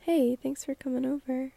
Hey, thanks for coming over.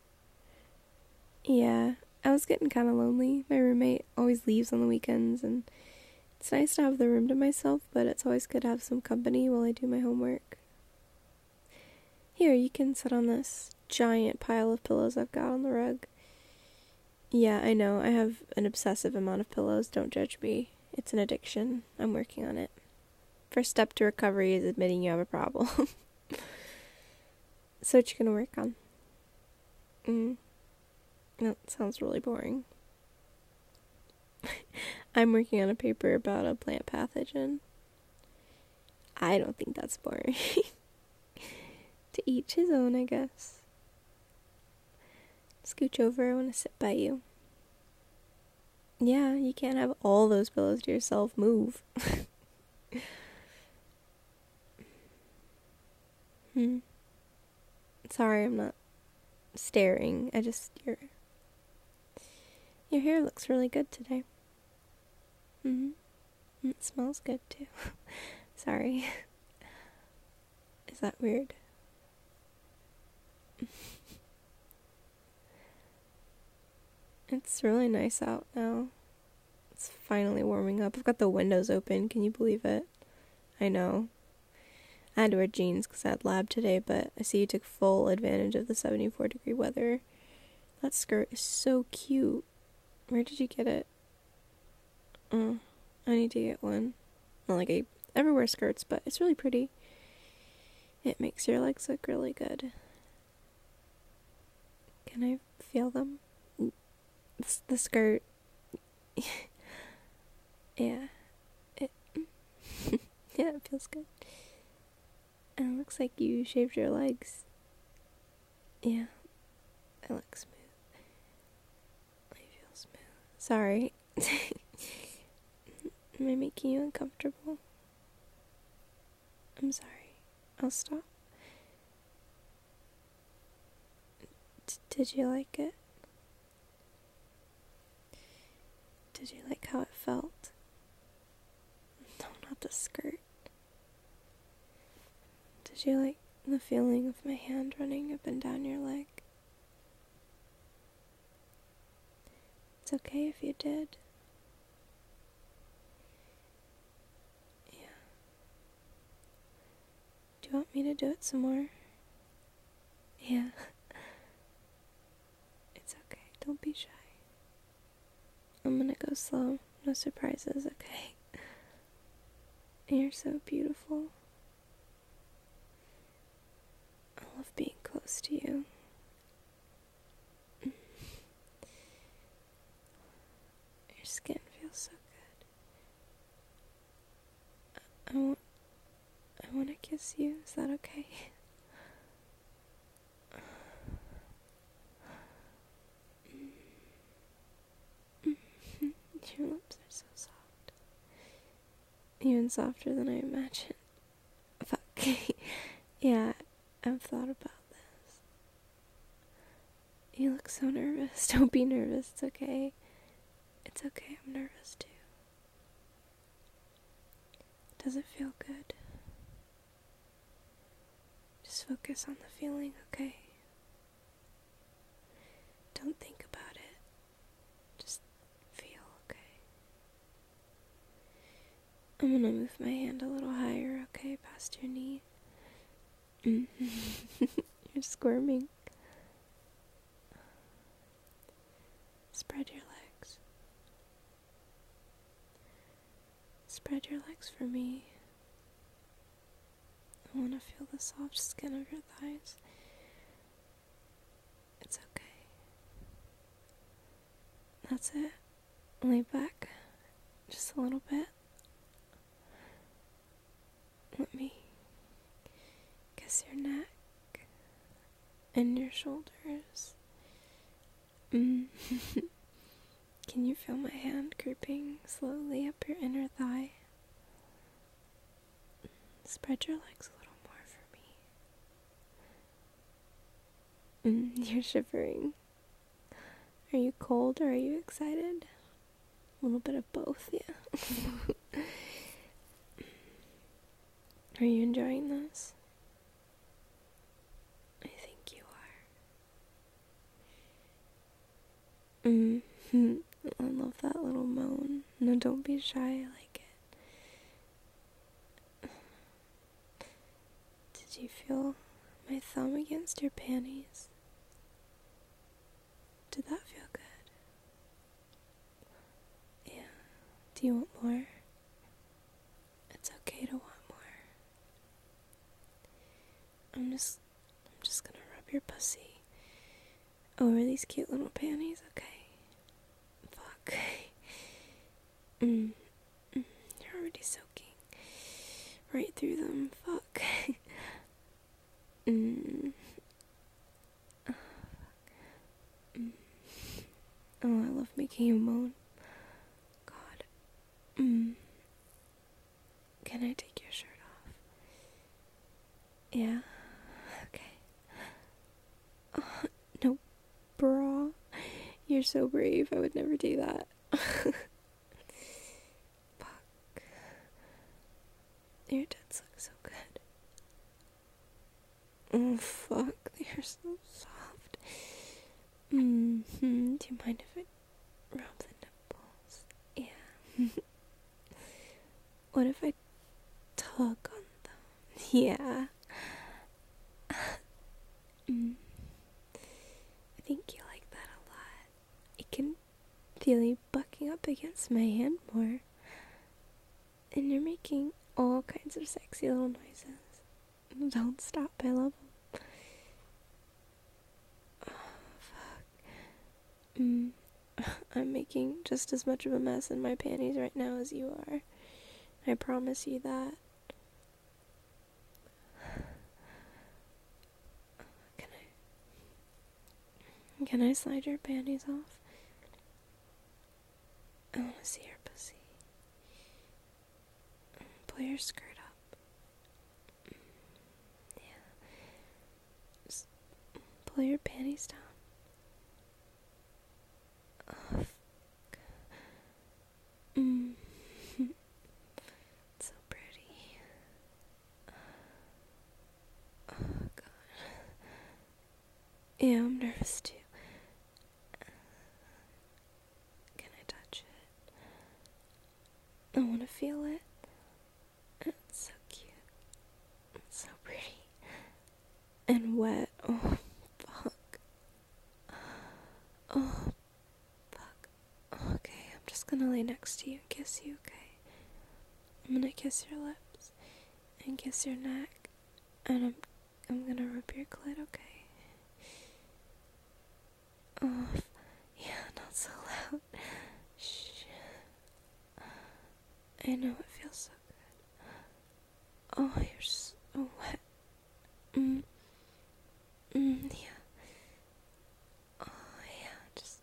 Yeah, I was getting kind of lonely. My roommate always leaves on the weekends, and it's nice to have the room to myself, but it's always good to have some company while I do my homework. Here, you can sit on this giant pile of pillows I've got on the rug. Yeah, I know, I have an obsessive amount of pillows, don't judge me. It's an addiction. I'm working on it. First step to recovery is admitting you have a problem. So what you gonna work on? That sounds really boring. I'm working on a paper about a plant pathogen. I don't think that's boring. To each his own, I guess. Scooch over, I want to sit by you. Yeah, you can't have all those pillows to yourself. Move. Sorry, I'm not staring. Your hair looks really good today. It smells good too. Sorry. Is that weird? It's really nice out now. It's finally warming up. I've got the windows open. Can you believe it? I know. I had to wear jeans because I had lab today, but I see you took full advantage of the 74-degree weather. That skirt is so cute. Where did you get it? I need to get one. Not like I ever wear skirts, but it's really pretty. It makes your legs look really good. Can I feel them? The skirt. Yeah. It yeah, it feels good. And it looks like you shaved your legs. Yeah. It looks smooth. I feel smooth. Sorry. Am I making you uncomfortable? I'm sorry. I'll stop. Did you like it? Did you like how it felt? No, not the skirt. Did you like the feeling of my hand running up and down your leg? It's okay if you did. Yeah. Do you want me to do it some more? Yeah. It's okay. Don't be shy. I'm gonna go slow. No surprises, okay? You're so beautiful. I love being close to you. Your skin feels so good. I want to kiss you. Is that okay? Your lips are so soft. Even softer than I imagined. Fuck. Yeah, I've thought about this. You look so nervous. Don't be nervous. It's okay. It's okay. I'm nervous too. Does it feel good? Just focus on the feeling, okay? Don't think about it. Just feel, okay? I'm gonna move my hand a little higher, okay? Past your knee. You're squirming. Spread your legs. Spread your legs for me. I want to feel the soft skin of your thighs. It's okay. That's it. Lay back. Just a little bit. Let me kiss your neck and your shoulders. Can you feel my hand creeping slowly up your inner thigh? Spread your legs a little more for me. You're shivering. Are you cold or are you excited? A little bit of both, yeah. Are you enjoying this? I think Mm-hmm. I love that little moan. No, don't be shy, I like it. Did you feel my thumb against your panties? Did that feel good? Yeah. Do you want more? It's okay to want more. I'm just gonna rub your pussy over these cute little panties, okay? Fuck. You're already soaking right through them. Fuck. Oh, I love making you moan. God. Can I take your shirt off? Yeah. Okay. Oh, no, bra. You're so brave. I would never do that. Fuck. Your tits look so good. Oh, fuck. They're so soft. Do you mind if I rub the nipples? Yeah. What if I tug on them? Yeah. I think you like that a lot. I can feel you bucking up against my hand more. And you're making all kinds of sexy little noises. Don't stop, I love them. Oh, fuck. I'm making just as much of a mess in my panties right now as you are. I promise you that. Can I slide your panties off? I want to see your pussy. Pull your skirt up. Yeah. Just pull your panties down. Oh, fuck. It's so pretty. Oh, God. Yeah, I'm nervous too. Can I touch it? I want to feel it. It's so cute. It's so pretty. And wet. Oh, fuck. Oh, fuck. Okay, I'm just gonna lay next to you and kiss you, okay? I'm gonna kiss your lips and kiss your neck, and I'm gonna rub your clit, okay? Oh, yeah, not so loud. Shh. I know it feels so good. Oh, you're so wet. Yeah. Oh, yeah, just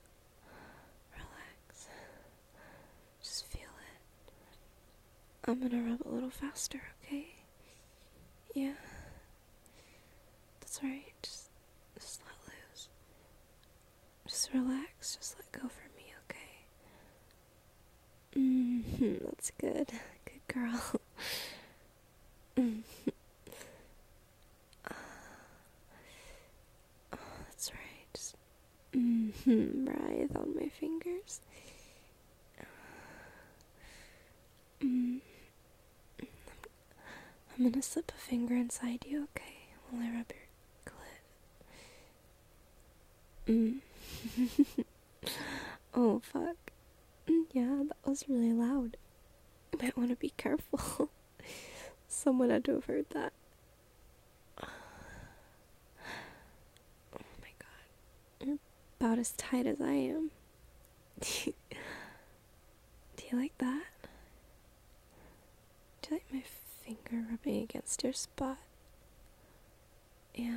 relax. Just feel it. I'm gonna rub a little faster, okay? Yeah. That's right, just let loose. Just relax, just let go for me, okay? That's good. Good girl. Oh, that's right. Just breathe on my fingers. I'm gonna slip a finger inside you, okay? While I rub your clit. Oh, fuck. Yeah, that was really loud. You might want to be careful. Someone had to have heard that. Oh my god. You're about as tight as I am. Do you like that? Do you like my finger rubbing against your spot? Yeah.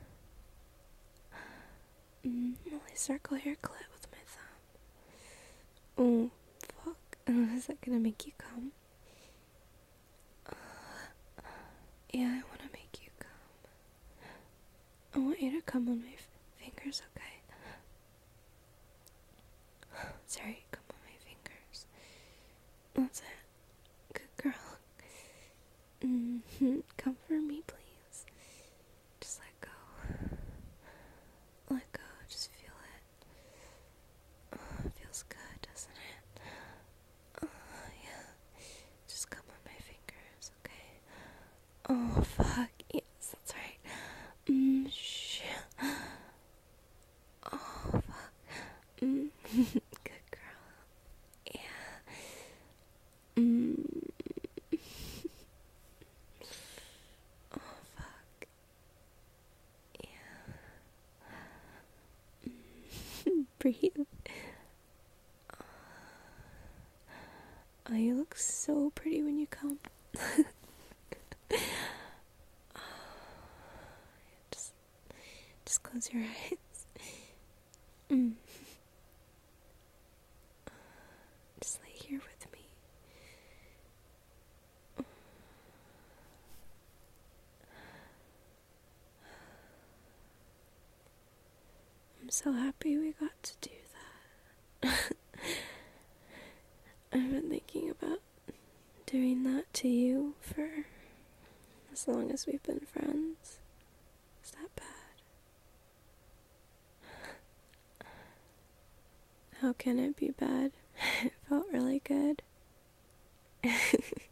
Will I circle your clit with my thumb? Oh, fuck. Is that gonna make you come? Yeah, I want to make you come. I want you to come on my fingers, okay? Sorry, come on my fingers. That's it. Good girl. Come for me, please. Just let go. Let go, just feel it. breathe. Oh, you look so pretty when you come. Just close your eyes. Just lay here with me. I'm so happy we got to do that. I've been thinking about doing that to you for as long as we've been friends. Is that bad? How can it be bad? It felt really good.